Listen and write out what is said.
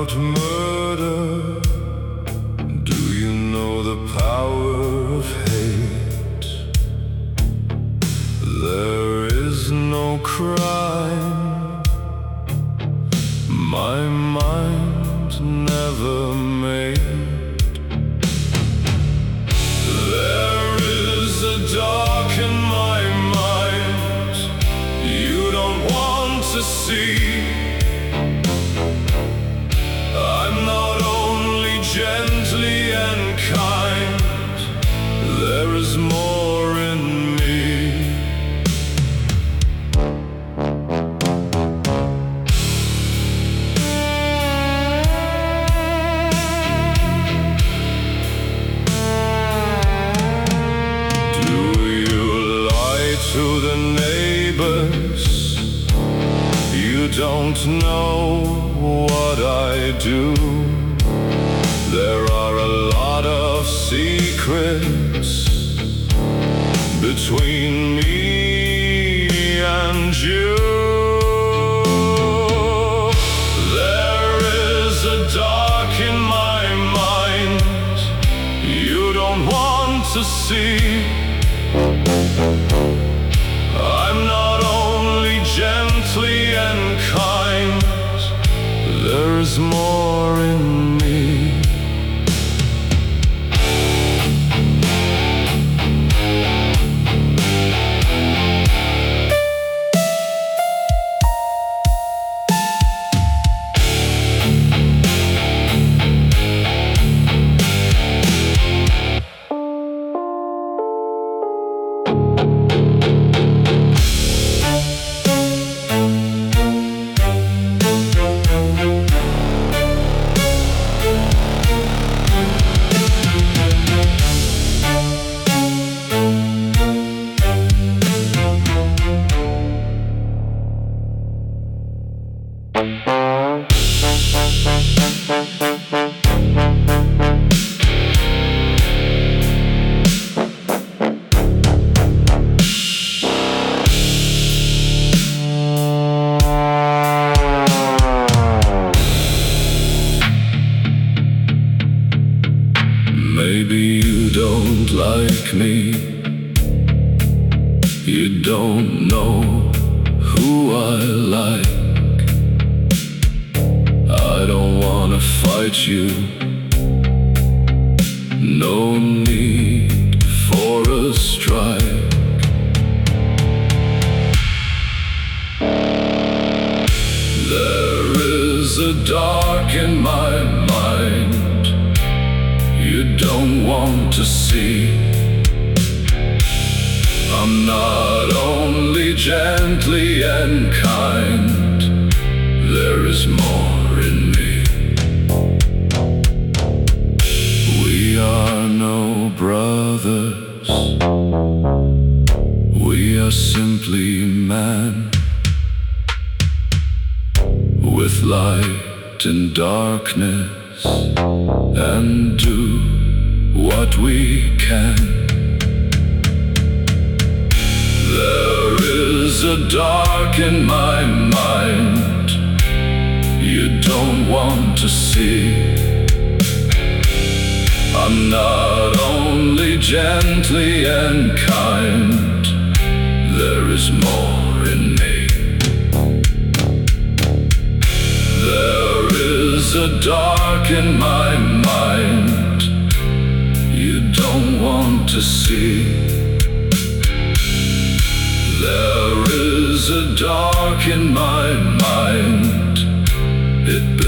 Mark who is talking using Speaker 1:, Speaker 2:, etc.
Speaker 1: about murder? Do you know the power of hate? There is no crime my mind never made. There is a dark in my mind you don't want to see. I'm not only gently and kind, there is more in me. Do you lie to the neighbors? You don't know what I do. There are a lot of secrets between me and you. There is a dark in my mind you don't want to see. I'm not only gently and kind, there's more in me. Maybe you don't like me. You don't know who I like. I don't wanna fight you. No need for a strike. There is a dark in my mind you don't want to see. I'm not only gently and kind, there is more in me. We are no brothers, we are simply man, with light and darkness, and do what we can. There is a dark in my mind you don't want to see. I'm not only gently and kind, there is more in me. There is a dark in my mind you don't want to see. There is a dark in my mind, it